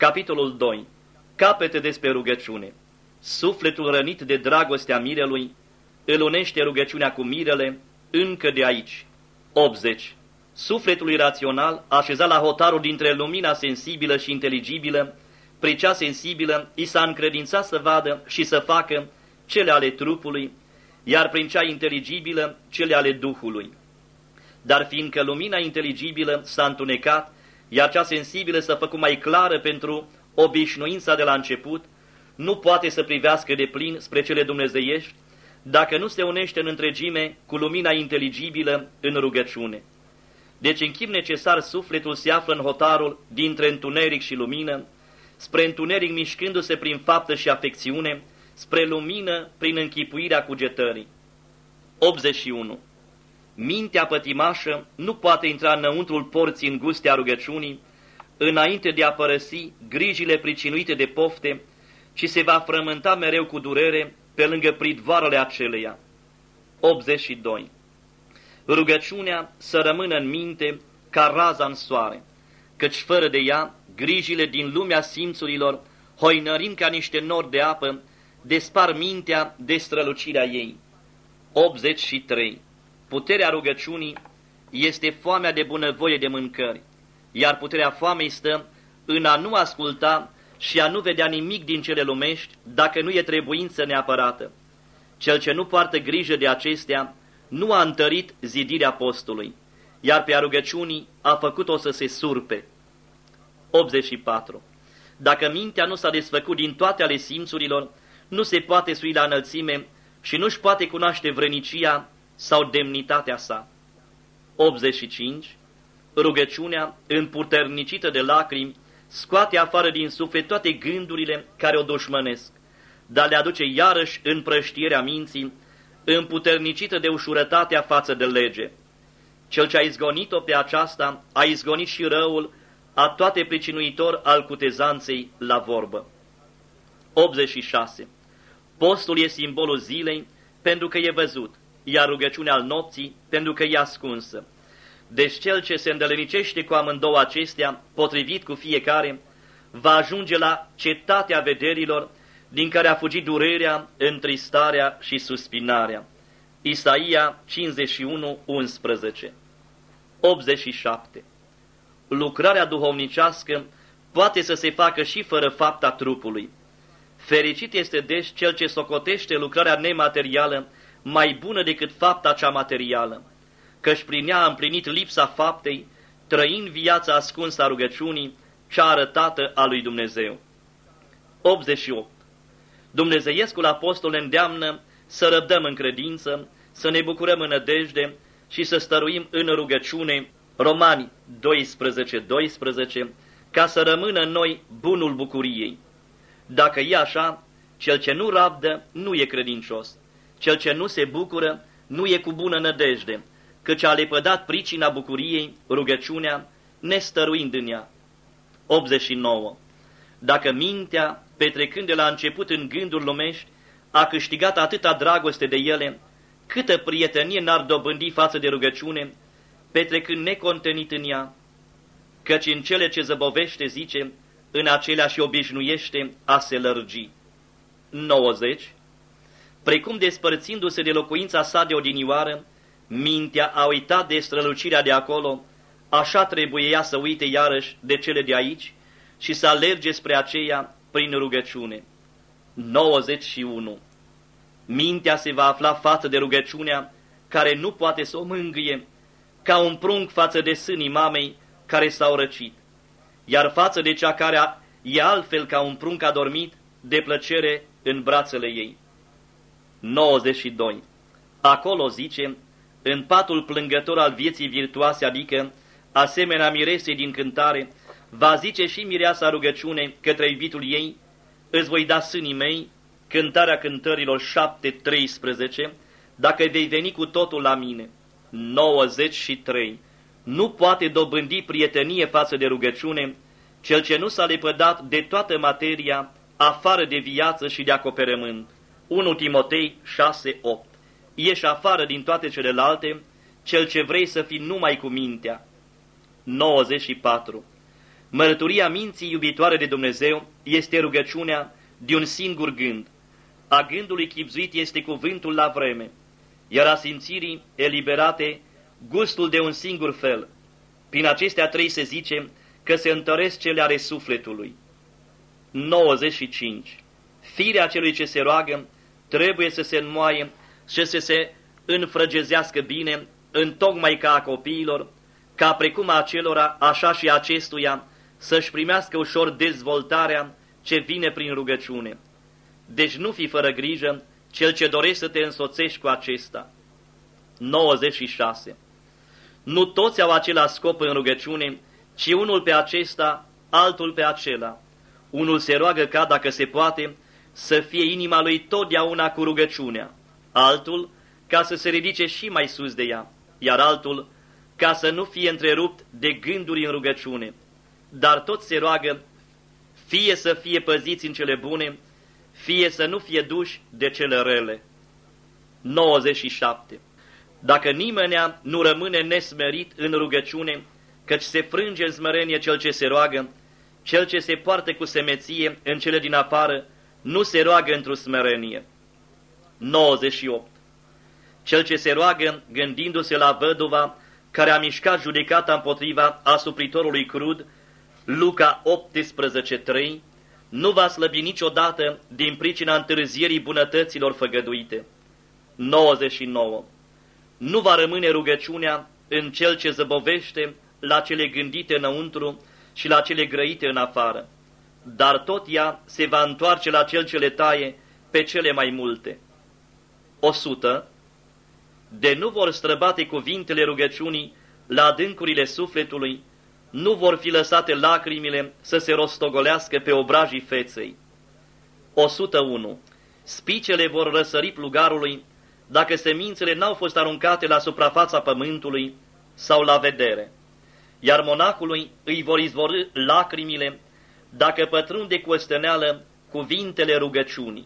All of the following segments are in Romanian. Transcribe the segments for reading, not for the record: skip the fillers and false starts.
Capitolul 2. Capete despre rugăciune. Sufletul rănit de dragostea mirelui îl unește rugăciunea cu mirele încă de aici. 80. Sufletul irațional, așezat la hotarul dintre lumina sensibilă și inteligibilă, prin cea sensibilă i s-a încredințat să vadă și să facă cele ale trupului, iar prin cea inteligibilă cele ale Duhului. Dar fiindcă lumina inteligibilă s-a întunecat, iar cea sensibilă s-a făcut mai clară pentru obișnuința de la început, nu poate să privească de plin spre cele dumnezeiești, dacă nu se unește în întregime cu lumina inteligibilă în rugăciune. Deci în chip necesar sufletul se află în hotarul dintre întuneric și lumină, spre întuneric mișcându-se prin faptă și afecțiune, spre lumină prin închipuirea cugetării. 81. Mintea pătimașă nu poate intra înăuntrul porții înguste a rugăciunii, înainte de a părăsi grijile pricinuite de pofte, ci se va frământa mereu cu durere pe lângă pridvoarele aceleia. 82. Rugăciunea să rămână în minte ca raza în soare, căci fără de ea, grijile din lumea simțurilor, hoinărind ca niște nori de apă, despar mintea de strălucirea ei. 83. Puterea rugăciunii este foamea de bunăvoie de mâncări, iar puterea foamei stă în a nu asculta și a nu vedea nimic din cele lumești dacă nu e trebuință neapărată. Cel ce nu poartă grijă de acestea nu a întărit zidirea postului, iar pe a rugăciunii a făcut-o să se surpe. 84. Dacă mintea nu s-a desfăcut din toate ale simțurilor, nu se poate sui la înălțime și nu-și poate cunoaște vrănicia sau demnitatea sa. 85. Rugăciunea, împuternicită de lacrimi, scoate afară din suflet toate gândurile care o dușmănesc, dar le aduce iarăși în prăștierea minții, împuternicită de ușurătatea față de lege. Cel ce a izgonit-o pe aceasta, a izgonit și răul, a toate pricinuitor al cutezanței la vorbă. 86. Postul e simbolul zilei pentru că e văzut, iar rugăciunea al nopții pentru că e ascunsă. Deci cel ce se îndelenicește cu amândouă acestea, potrivit cu fiecare, va ajunge la cetatea vederilor, din care a fugit durerea, întristarea și suspinarea. Isaia 51:11. 87. Lucrarea duhovnicească poate să se facă și fără fapta trupului. Fericit este deci cel ce socotește lucrarea nematerială mai bună decât fapta cea materială, căci prin ea a împlinit lipsa faptei, trăind viața ascunsă a rugăciunii, cea arătată a lui Dumnezeu. 88. Dumnezeiescul apostol ne îndeamnă să răbdăm în credință, să ne bucurăm în nădejde și să stăruim în rugăciune, Romani 12:12, ca să rămână în noi bunul bucuriei. Dacă e așa, cel ce nu rabdă nu e credincios, cel ce nu se bucură nu e cu bună nădejde, căci a lepădat pricina bucuriei, rugăciunea, nestăruind în ea. 89. Dacă mintea, petrecând de la început în gânduri lumești, a câștigat atâta dragoste de ele, câtă prietenie n-ar dobândi față de rugăciune, petrecând necontenit în ea, căci în cele ce zăbovește, zice, în acelea și obișnuiește a se lărgi. 90. Precum despărțindu-se de locuința sa de odinioară, mintea a uitat de strălucirea de acolo, așa trebuie ea să uite iarăși de cele de aici și să alerge spre aceea prin rugăciune. 91. Mintea se va afla față de rugăciunea care nu poate să o mângâie, ca un prunc față de sânii mamei care s-au răcit, iar față de cea care e altfel ca un prunc adormit, de plăcere în brațele ei. 92. Acolo, zice, în patul plângător al vieții virtuoase, adică, asemenea miresei din cântare, va zice și mireasa rugăciune către iubitul ei, îți voi da sânii mei, cântarea cântărilor 7:13, dacă vei veni cu totul la mine. 93. Nu poate dobândi prietenie față de rugăciune cel ce nu s-a lepădat de toată materia, afară de viață și de acoperământ. 1 Timotei 6:8. Ieși afară din toate celelalte, cel ce vrei să fii numai cu mintea. 94. Mărturia minții iubitoare de Dumnezeu este rugăciunea de un singur gând. A gândului chibzuit este cuvântul la vreme, iar a simțirii eliberate gustul de un singur fel. Prin acestea trei se zice că se întăresc cele ale sufletului. 95. Firea celui ce se roagă trebuie să se înmoaie și să se înfrăgezească bine, întocmai ca a copiilor, ca precum a acelora, așa și acestuia, să-și primească ușor dezvoltarea ce vine prin rugăciune. Deci nu fi fără grijă cel ce dorești să te însoțești cu acesta. 96. Nu toți au același scop în rugăciune, ci unul pe acesta, altul pe acela. Unul se roagă ca, dacă se poate, să fie inima lui totdeauna cu rugăciunea, altul ca să se ridice și mai sus de ea, iar altul ca să nu fie întrerupt de gânduri în rugăciune. Dar toți se roagă, fie să fie păziți în cele bune, fie să nu fie duși de cele rele. 97. Dacă nimenea nu rămâne nesmerit în rugăciune, căci se frânge în smerenie cel ce se roagă, cel ce se poartă cu semeție în cele din afară, nu se roagă într-o smerenie. 98. Cel ce se roagă gândindu-se la văduva care a mișcat judecata împotriva asupritorului crud, Luca 18:3, nu va slăbi niciodată din pricina întârzierii bunătăților făgăduite. 99. Nu va rămâne rugăciunea în cel ce zăbovește la cele gândite înăuntru și la cele grăite în afară, dar tot ea se va întoarce la cel ce le taie pe cele mai multe. 100. De nu vor străbate cuvintele rugăciunii la adâncurile sufletului, nu vor fi lăsate lacrimile să se rostogolească pe obrajii feței. 101. Spicele vor răsări plugarului dacă semințele n-au fost aruncate la suprafața pământului sau la vedere, iar monahului îi vor izvorî lacrimile dacă pătrunde cu osteneală cuvintele rugăciunii.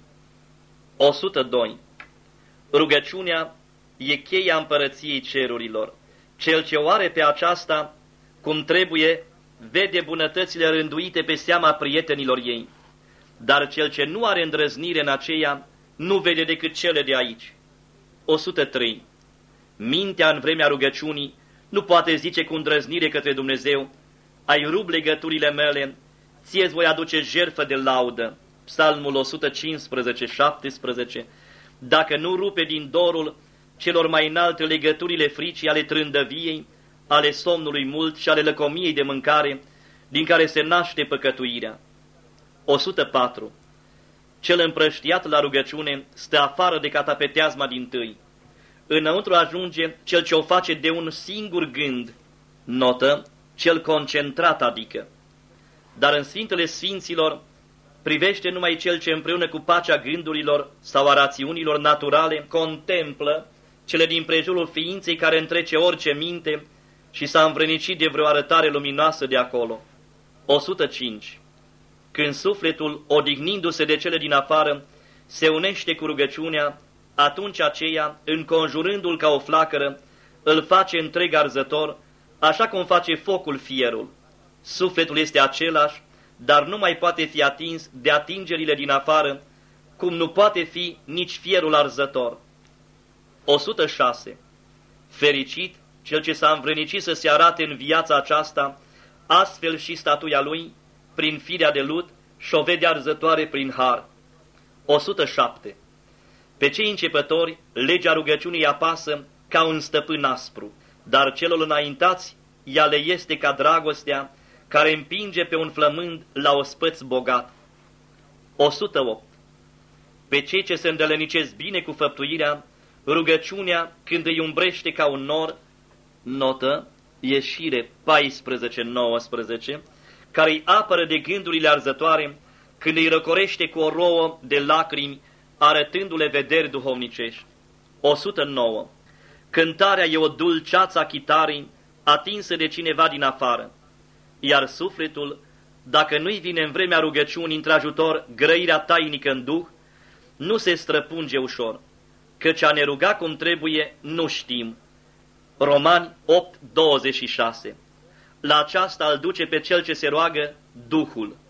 102. Rugăciunea e cheia împărăției cerurilor. Cel ce o are pe aceasta cum trebuie, vede bunătățile rânduite pe seama prietenilor ei, dar cel ce nu are îndrăznire în aceea, nu vede decât cele de aici. 103. Mintea în vremea rugăciunii nu poate zice cu îndrăznire către Dumnezeu, ai rupt legăturile mele, ție-ți voi aduce jertfă de laudă. Psalmul 115:17. Dacă nu rupe din dorul celor mai înalte legăturile fricii ale trândăviei, ale somnului mult și ale lăcomiei de mâncare, din care se naște păcătuirea. 104. Cel împrăștiat la rugăciune stă afară de catapeteazma dintâi. Înăuntru ajunge cel ce o face de un singur gând, notă, cel concentrat adică. Dar în Sfintele Sfinților privește numai cel ce împreună cu pacea gândurilor sau a rațiunilor naturale contemplă cele din prejurul ființei care întrece orice minte și s-a învrednicit de vreo arătare luminoasă de acolo. 105. Când sufletul, odihnindu-se de cele din afară, se unește cu rugăciunea, atunci aceea, înconjurându-l ca o flacără, îl face întreg arzător, așa cum face focul fierul. Sufletul este același, dar nu mai poate fi atins de atingerile din afară, cum nu poate fi nici fierul arzător. 106. Fericit cel ce s-a învrednicit să se arate în viața aceasta, astfel și statuia lui, prin firea de lut, și o vede arzătoare prin har. 107. Pe cei începători, legea rugăciunii apasă ca un stăpân aspru, dar celor înaintați ea le este ca dragostea, care împinge pe un flămând la ospăț bogat. 108. Pe cei ce se îndelenicesc bine cu făptuirea, rugăciunea, când îi umbrește ca un nor, notă, Ieșire 14:19, care îi apără de gândurile arzătoare, când îi răcorește cu o rouă de lacrimi, arătându-le vederi duhovnicești. 109. Cântarea e o dulceață a chitarii, atinsă de cineva din afară, iar sufletul, dacă nu-i vine în vremea rugăciunii într-ajutor grăirea tainică în duh, nu se străpunge ușor, căci a ne ruga cum trebuie nu știm. Romani 8:26. La aceasta îl duce pe cel ce se roagă Duhul.